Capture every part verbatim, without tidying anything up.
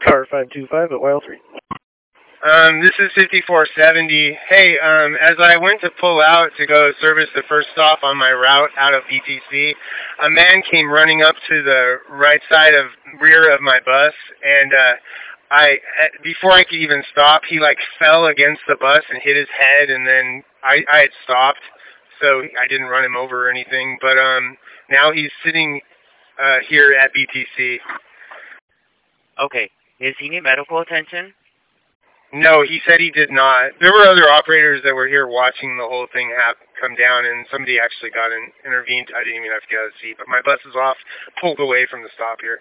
Car five two five at Wild three. Um, this is fifty-four seventy. Hey, um, as I went to pull out to go service the first stop on my route out of B T C, a man came running up to the right side of rear of my bus, and uh, I before I could even stop, he like fell against the bus and hit his head, and then I, I had stopped, so I didn't run him over or anything. But um, now he's sitting uh, here at B T C. Okay. Does he need medical attention? No, he said he did not. There were other operators that were here watching the whole thing have come down, and somebody actually got in, intervened. I didn't even have to get out of the seat, but my bus is off, pulled away from the stop here.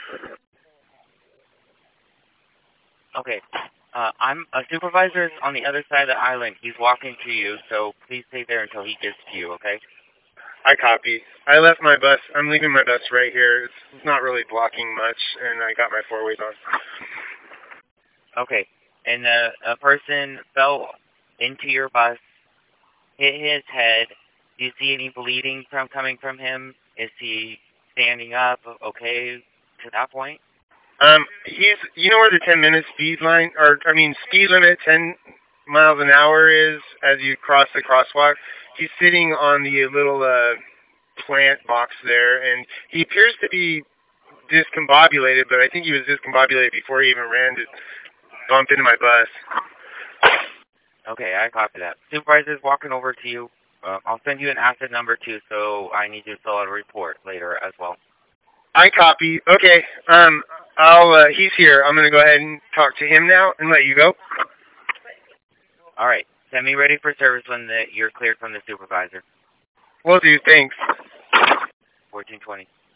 Okay. Uh, I'm a supervisor's on the other side of the island. He's walking to you, so please stay there until he gets to you, okay? I copy. I left my bus. I'm leaving my bus right here. It's, it's not really blocking much, and I got my four-ways on. Okay. And uh, a person fell into your bus, hit his head. Do you see any bleeding from coming from him? Is he standing up okay to that point? Um, he's, you know where the ten minute speed line, or, I mean, speed limit ten miles an hour is as you cross the crosswalk? He's sitting on the little, uh, plant box there, and he appears to be discombobulated, but I think he was discombobulated before he even ran to bump into my bus. Okay, I copy that. Supervisor's walking over to you. Uh, I'll send you an asset number too, so I need you to fill out a report later as well. I copy. Okay. Um, I'll. Uh, he's here. I'm gonna go ahead and talk to him now and let you go. All right. Send me ready for service when the, you're cleared from the supervisor. Will do. Thanks. fourteen twenty.